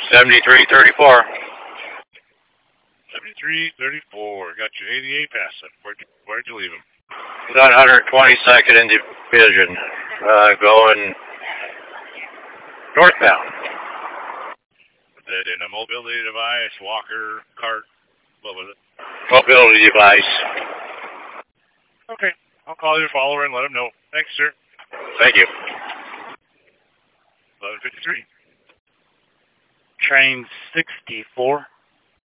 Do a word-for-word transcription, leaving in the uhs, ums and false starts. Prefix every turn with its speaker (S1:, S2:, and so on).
S1: seventy-three thirty-four.
S2: seventy-three thirty-four. Got you eighty-eight passing. Where'd you, where'd you leave him?
S1: one hundred twenty-second in division. Uh, going northbound.
S2: Put that in a mobility device, walker, cart. What was it?
S1: Mobility device.
S2: Okay. I'll call your follower and let him know. Thanks, sir.
S1: Thank you.
S2: eleven fifty-three.
S3: Train sixty-four.